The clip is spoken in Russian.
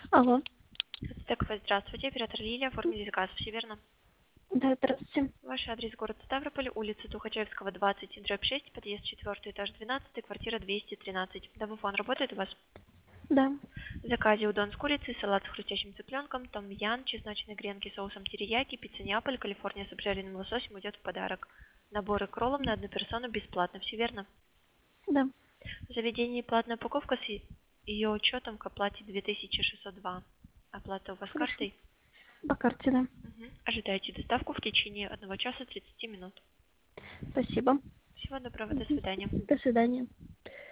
Алло. ТКФ, здравствуйте, оператор Лилия, оформили заказ, все верно? Да, здравствуйте. Ваш адрес город Ставрополь, улица Тухачевского, 20/6, подъезд 4, этаж 12, квартира 213. Домофон работает у вас? Да. В заказе удон с курицей, салат с хрустящим цыпленком, томьян, чесночные гренки с соусом терияки, пицца Неаполь, Калифорния с обжаренным лососем идет в подарок. Наборы к роллам на одну персону бесплатно, все верно? Да. В заведении платная упаковка с ее учетом к оплате 2602. Оплата у вас Хорошо. картой? По карте, да. Ожидайте доставку в течение 1 часа 30 минут. Спасибо. Всего доброго, до Мгм. свидания. До свидания.